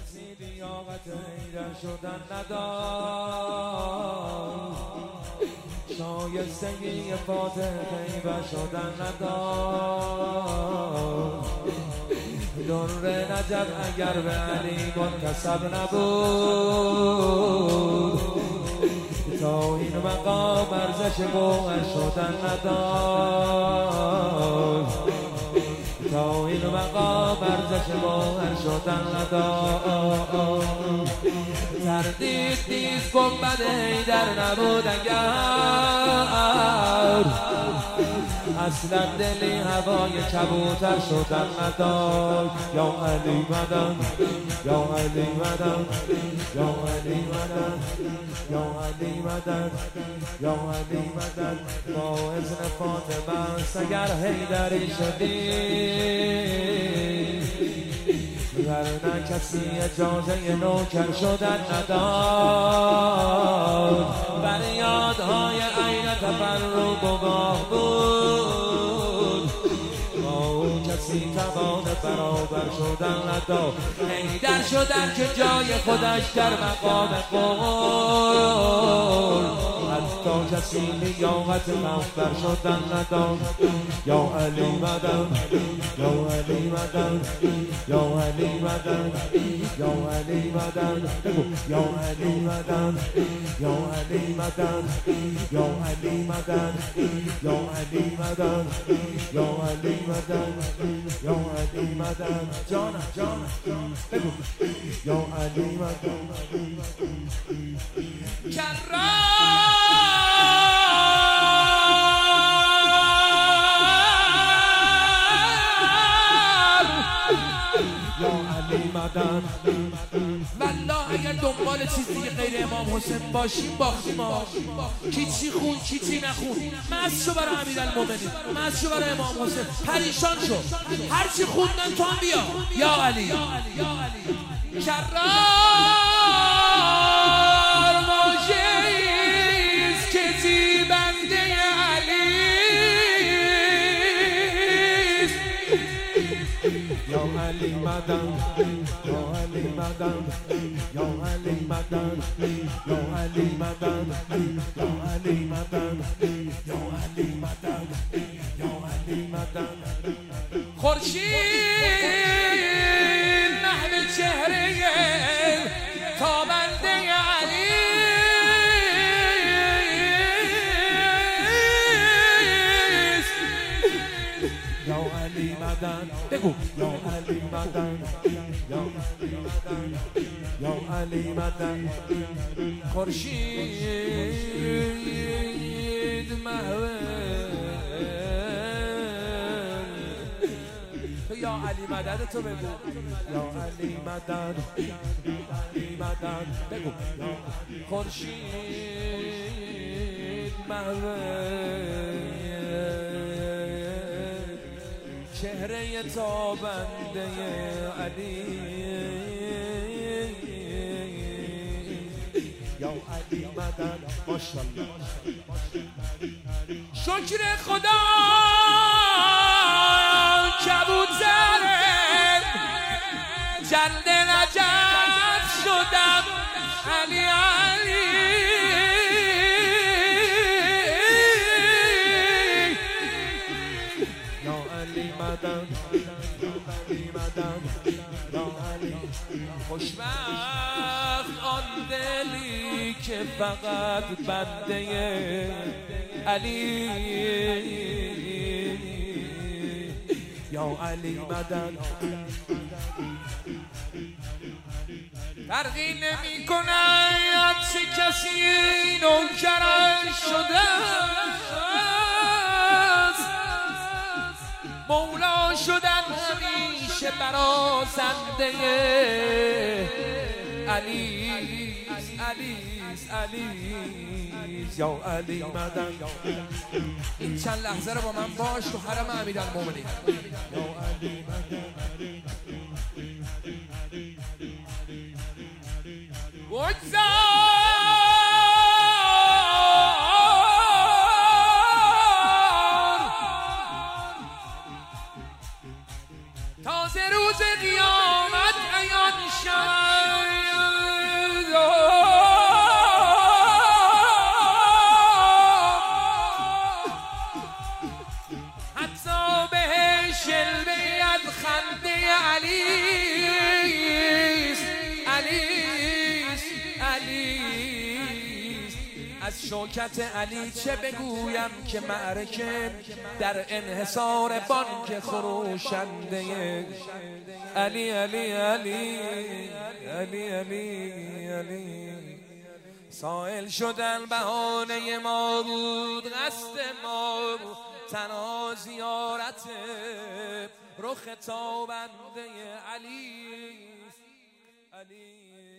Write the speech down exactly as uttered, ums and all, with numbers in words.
کسی لیاقت حیدر شدن نداشت، شایستگی فاتح غیبت شدن نداشت. در نجف اگر به علی منتسب نبود، تا این مقام ارزش گوهر شدن نداشت، تا این مقام ارزش گوهر شدن نداشت. تردید نیست گنبد حیدر نبود اگر اصلا دلی هوای کبوتر شدن نداشت. یا علی مدن، یا علی مدن، یا علی مدن، یا علی مدن، یا علی مدن. با اذن فاطمه اگر حیدری شدی، ورنه کسی اجازه نوکر شدن نداشت. فریادهای عین تفرق گواه بود، با او کسی توان برابر شدن نداشت. حیدر شدن که جای خودش در مقام قول، حتی کسی لیاقت مغفر شدن نداشت. یا علی مدن، یا علی مدن، یا علی مدن، یا علی مدن، یا علی مدن، یا علی مدن، یا علی مدن، یا علی مدن، یا علی مدن، یا علی مدن. جانم جانم بگو یا علی مدن. والله اگر دنبال چیزی غیر امام حسین باشیم باختیم. کی چی خون کی چی نخون، مست شو برای امیرالمومنین، مست شو برای امام حسین، پریشان شو هر چی خوندن تو هم بیا. یا علی کرار موجیز که تی بنده علی. یا علی مدن، یا علی مدن، یا علی مدن، یا علی مدن، یا علی مدن، یا علی مدن، یا علی مدن. خورشید محو چهره تابنده علی، یا علی مدن. بگو یا علی مدن، یا علی مدن، یا علی مدن. خورشید محو یا علی مدد تو بگو. یا علی مدد، علی مدد. بگو خورشید محو چهره تابنده علی. یا علی مدد. ماشاءالله. شکر خدا کبوتر جلد نجف شدم علی علی. یا علی مدن، یا علی مدن، یا علی. خوشبخت آن دلی که فقط بنده علی. یا علی مدن. فرقی نمی کند چه کسی نوکرش شده است، مولا شدن همیشه برازنده علی. علی علی یا علی مدن. این چند لحظه رو با من باش تو حرم امیرالمومنین. یا علی مدن. تازه روز قیامت عیان شود شوکت علی چه بگویم که معرکه در انحصار بانک خروشنده علی علی علی علی علی علی. سائل شدن بهانه ما بود، قصد ما تنها زیارت رخ تابنده علی علی.